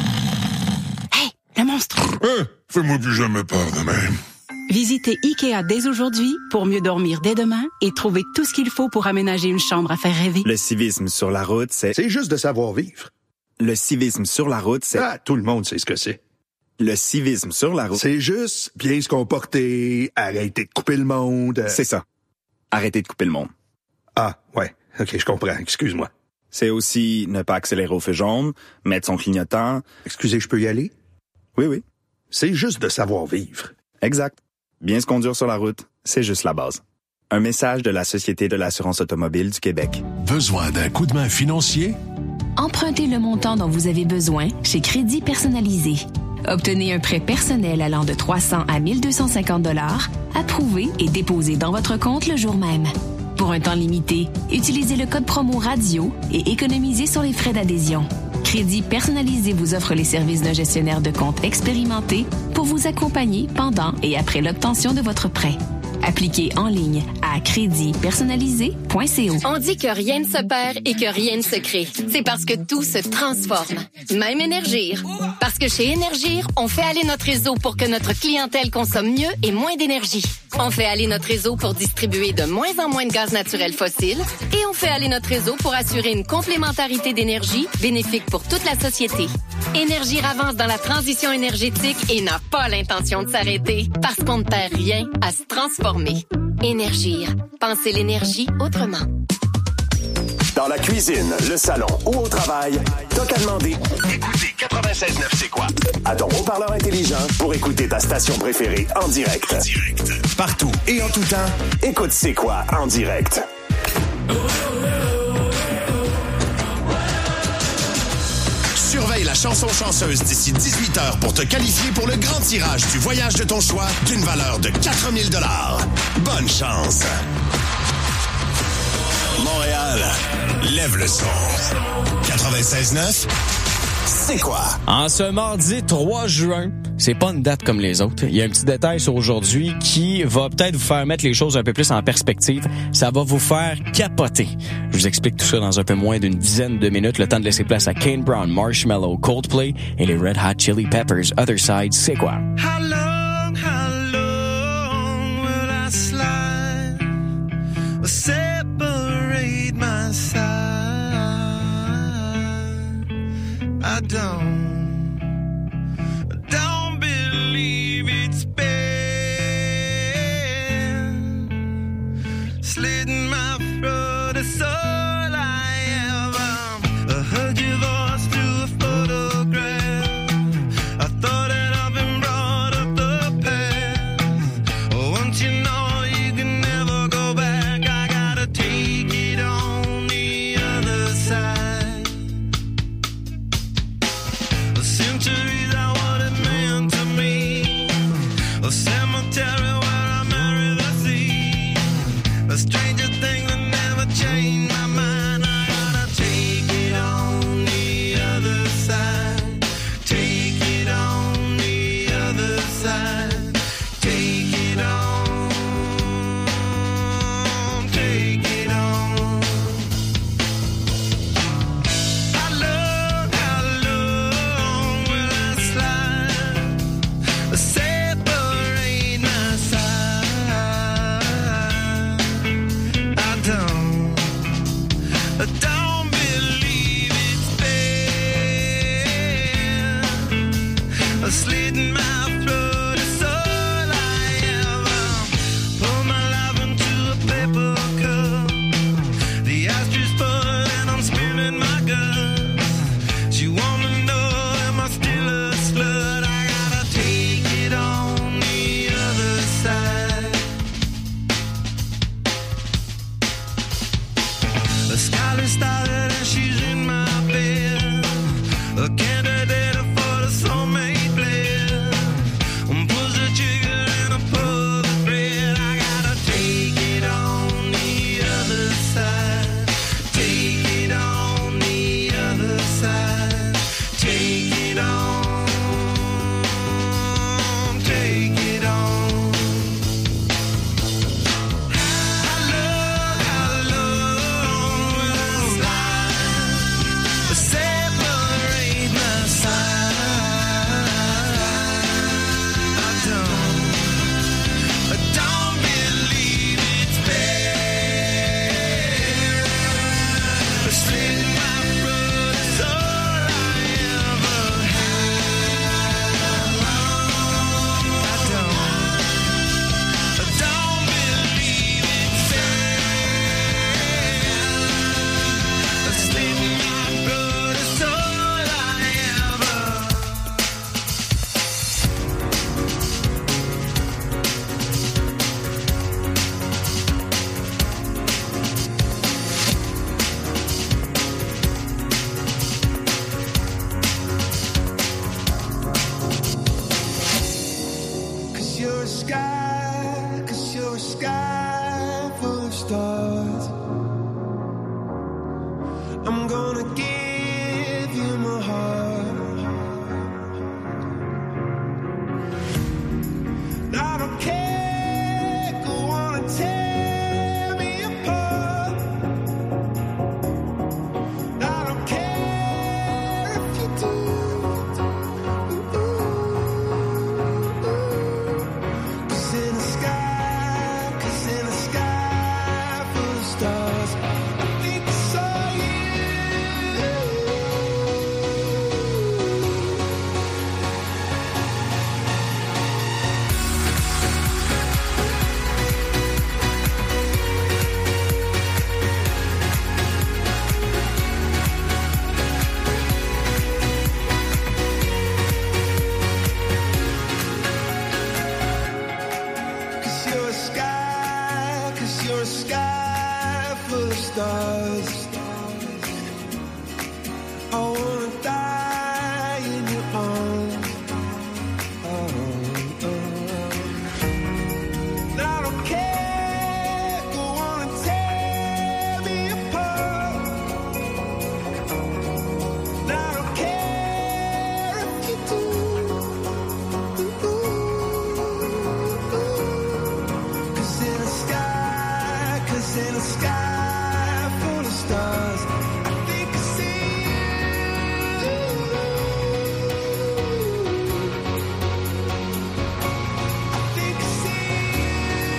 Hey, le monstre! Hein? Fais-moi plus jamais peur de même. Visitez Ikea dès aujourd'hui pour mieux dormir dès demain et trouver tout ce qu'il faut pour aménager une chambre à faire rêver. Le civisme sur la route, c'est... C'est juste de savoir vivre. Le civisme sur la route, c'est... Ah, tout le monde sait ce que c'est. Le civisme sur la route... C'est juste bien se comporter, arrêter de couper le monde... C'est ça. Arrêter de couper le monde. Ah, ouais. OK, je comprends. Excuse-moi. C'est aussi ne pas accélérer au feu jaune, mettre son clignotant... Excusez, je peux y aller? Oui, oui. C'est juste de savoir vivre. Exact. Bien se conduire sur la route, c'est juste la base. Un message de la Société de l'assurance automobile du Québec. Besoin d'un coup de main financier? Empruntez le montant dont vous avez besoin chez Crédit Personnalisé. Obtenez un prêt personnel allant de trois cents à mille deux cent cinquante dollars, approuvé et déposé dans votre compte le jour même. pour un temps limité. Utilisez le code promo radio et économisez sur les frais d'adhésion. Crédit personnalisé vous offre les services d'un gestionnaire de compte expérimenté pour vous accompagner pendant et après l'obtention de votre prêt. Appliquez en ligne à crédit personnalisé point co. On dit que rien ne se perd et que rien ne se crée. C'est parce que tout se transforme. Même Énergir. Parce que chez Énergir, on fait aller notre réseau pour que notre clientèle consomme mieux et moins d'énergie. On fait aller notre réseau pour distribuer de moins en moins de gaz naturel fossile. Et on fait aller notre réseau pour assurer une complémentarité d'énergie bénéfique pour toute la société. Énergir avance dans la transition énergétique et n'a pas l'intention de s'arrêter. Parce qu'on ne perd rien à se transformer. Énergir. Pensez l'énergie autrement. Dans la cuisine, le salon ou au travail, t'as qu'à demander. Écoutez quatre-vingt-seize neuf, c'est quoi? À ton haut-parleur intelligent pour écouter ta station préférée en direct. En direct. Partout et en tout temps, écoute C'est quoi en direct. Surveille la chanson chanceuse d'ici dix-huit heures pour te qualifier pour le grand tirage du voyage de ton choix d'une valeur de quatre mille dollars. Bonne chance! Montréal, lève le son. quatre-vingt-seize neuf, c'est quoi? En ce mardi trois juin, c'est pas une date comme les autres. Il y a un petit détail sur aujourd'hui qui va peut-être vous faire mettre les choses un peu plus en perspective. Ça va vous faire capoter. Je vous explique tout ça dans un peu moins d'une dizaine de minutes. Le temps de laisser place à Kane Brown, Marshmello, Coldplay et les Red Hot Chili Peppers. Other Side, c'est quoi? How long, how long will I slide or separate my side? I don't, I don't believe it's been slitting my throat. It's all I ever I heard your voice through a photograph. I thought that I've been brought up the past. Once you know you can never go back, I gotta take it on the other side. The centuries are what it meant to me. A cemetery where I marry the sea. A stranger thing that never changed my mind. I gotta take it on the other side. Take it on the other side. Take it on. Take it on. How long, how long will I slide? Separate my side. I don't, I don't believe it's been slitting my throat. It's all I ever pour my life into a paper cup. The ashtray full and I'm spinning my guts. She wanna know, am I still a slut? I gotta take it on the other side. A scholar started and she's in my bed. A candidate for the soulmate blend. Pulls the trigger and I pull the thread. I gotta take it on the other side. Take it on the other side. Take it on. Take it on. How long, how long will I slide? Separate my side. I don't, I don't believe it's bad. Slit my throat, it's all I ever had. I don't, I don't believe it's bad. Slit my throat, it's all I ever. Cause you're a sky, cause you're a sky full of stars. stars. I wanna die in your arms. Oh, oh. I don't care, go on and tear me apart. I don't care if you do. Cause in the sky, cause in the sky full of stars, I think I see you. I think I see you.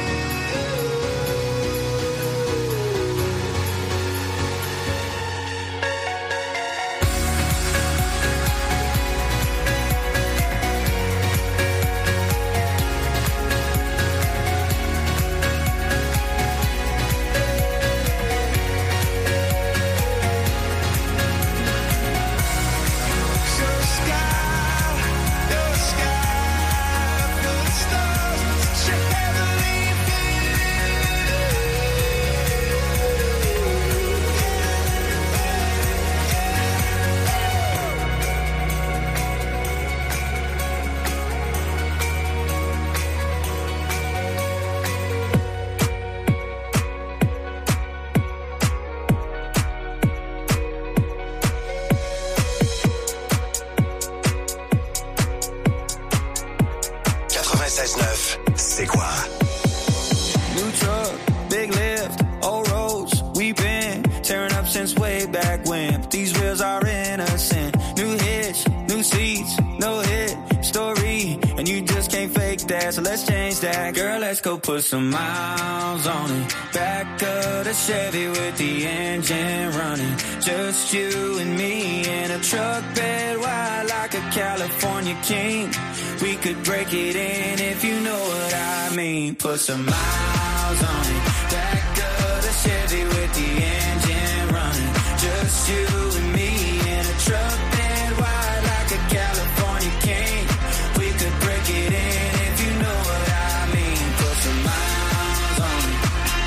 So sky, the sky full of stars, such a heavenly quatre-vingt-seize neuf, c'est quoi? New truck, big lift, old roads. We've been tearing up since way back when. But these wheels are innocent. New hitch, new seats, no hit story. And you just can't fake that, so let's change that. Girl, let's go put some miles on it. Back of the Chevy with the engine running. Just you and me in a truck bed wide like a California king. We could break it in if you know what I mean. Put some miles on it. Back of the Chevy with the engine running. Just you and me in a truck bed wide like a California king. We could break it in if you know what I mean. Put some miles on it.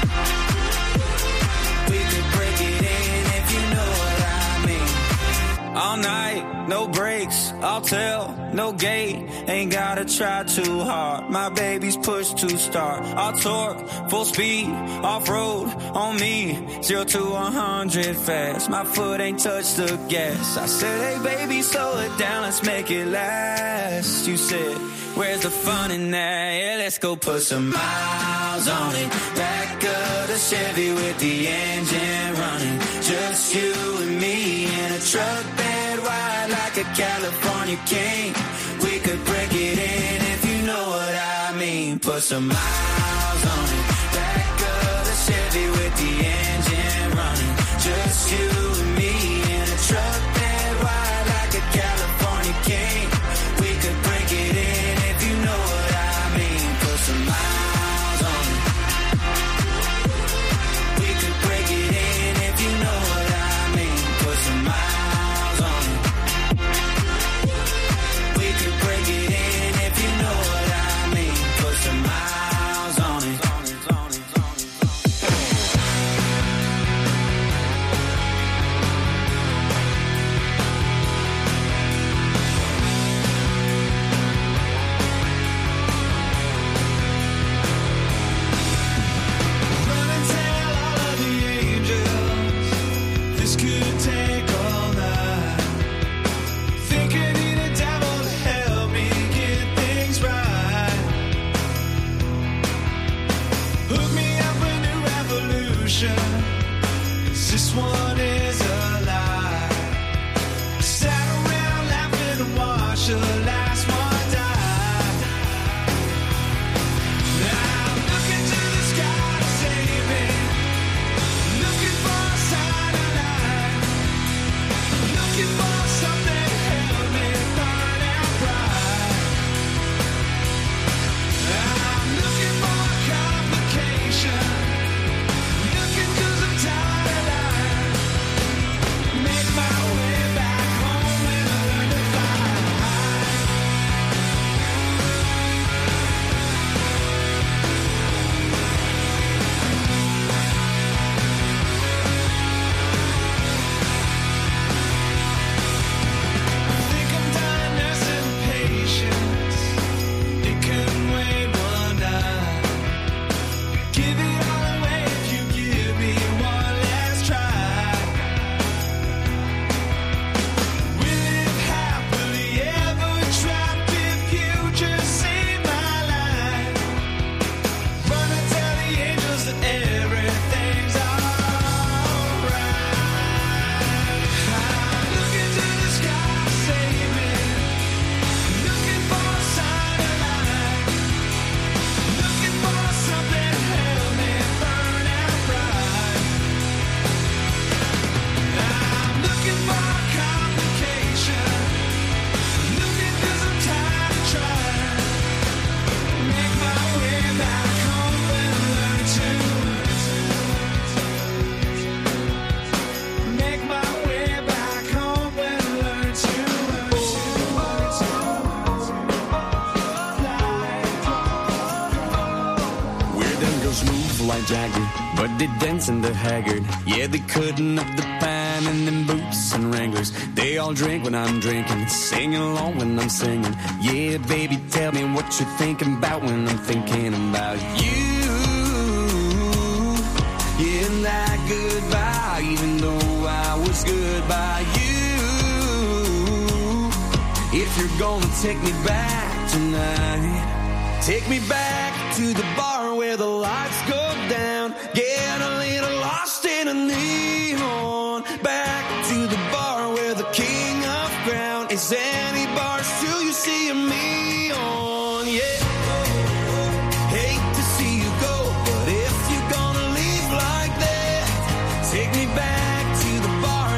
We could break it in if you know what I mean. All night, no brakes, I'll tell, no gate. Ain't gotta try too hard. My baby's push to start. I'll torque, full speed, off-road on me. Zero to one hundred fast. My foot ain't touched the gas. I said, hey baby, slow it down, let's make it last. You said, where's the fun in that? Yeah, let's go put some miles on it. Back of the Chevy with the engine running. Just you and me in a truck bed wide like a California king. We could break it in if you know what I mean. Put some miles on it. Back of the Chevy with the engine running. Just you and me in a truck bed wide like a California king. We could break it in if you know what I mean. Put some miles on it. We could break it in if you know what I mean. Put some miles on it. We could break it in if you know what I mean. Put some miles on it. like Jagger, but they dancing the haggard. Yeah, they couldn't up the pine in them boots and Wranglers. They all drink when I'm drinking, singing along when I'm singing. Yeah, baby, tell me what you're thinking about when I'm thinking about you. Yeah, and that goodbye, even though I was good by you. If you're gonna take me back tonight, take me back to the bar where the lights go down. Get a little lost in a neon. Back to the bar where the king of ground is any bar still you see me on. Yeah. Hate to see you go, but if you're gonna leave like that, take me back to the bar